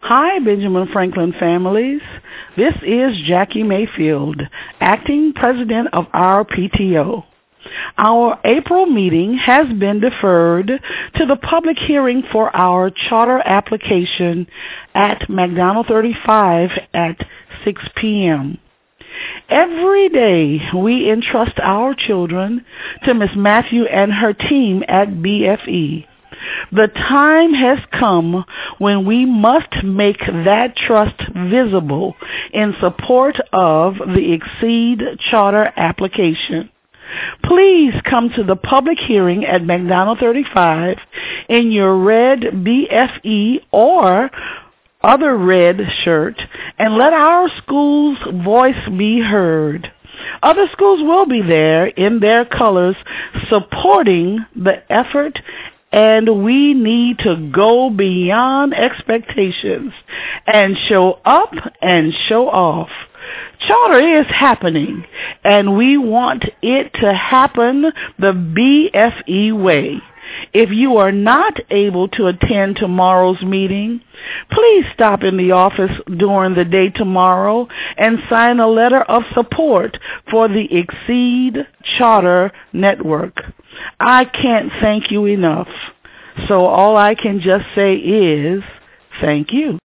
Hi, Benjamin Franklin families. This is Jackie Mayfield, acting president of our PTO. Our April meeting has been deferred to the public hearing for our charter application at McDonald 35 at 6 p.m. Every day we entrust our children to Miss Matthew and her team at BFE. The time has come when we must make that trust visible in support of the Exceed Charter application. Please come to the public hearing at McDonald 35 in your red BFE or other red shirt and let our school's voice be heard. Other schools will be there in their colors supporting the effort, and we need to go beyond expectations and show up and show off. Charter is happening, and we want it to happen the BFE way. If you are not able to attend tomorrow's meeting, please stop in the office during the day tomorrow and sign a letter of support for the Exceed Charter Network. I can't thank you enough. So all I can just say is thank you.